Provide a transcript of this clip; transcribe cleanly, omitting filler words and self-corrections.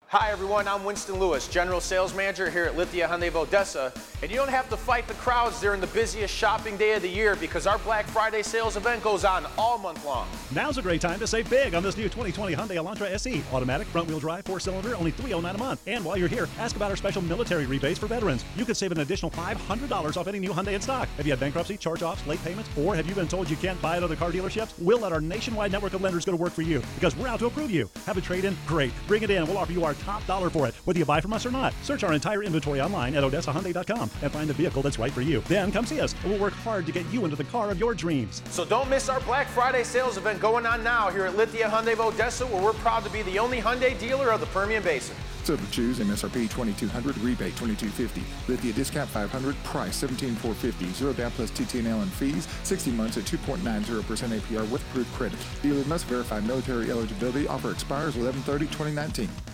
Hi everyone, I'm Winston Lewis, General Sales Manager here at Lithia Hyundai of Odessa, and you don't have to fight the crowds during the busiest shopping day of the year because our Black Friday sales event goes on all month long. Now's a great time to save big on this new 2020 Hyundai Elantra SE. Automatic, front-wheel drive, 4-cylinder, only $309 a month. And while you're here, ask about our special military rebates for veterans. You could save an additional $500 off any new Hyundai in stock. Have you had bankruptcy, charge-offs, late payments, or have you been told you can't buy at other car dealerships? We'll let our nationwide network of lenders go to work for you because we're out to approve you. Have a trade-in? Great. Bring it in. We'll offer you our top dollar for it, whether you buy from us or not. Search our entire inventory online at OdessaHyundai.com and find the vehicle that's right for you. Then come see us, and we'll work hard to get you into the car of your dreams. So don't miss our Black Friday sales event going on now here at Lithia Hyundai of Odessa, where we're proud to be the only Hyundai dealer of the Permian Basin. So to choose, MSRP $2,200, rebate $2,250, Lithia discount $500, price $17,450, 0 down plus TTNL and fees, 60 months at 2.90% APR with approved credit. Dealer must verify military eligibility. Offer expires 11/30/2019.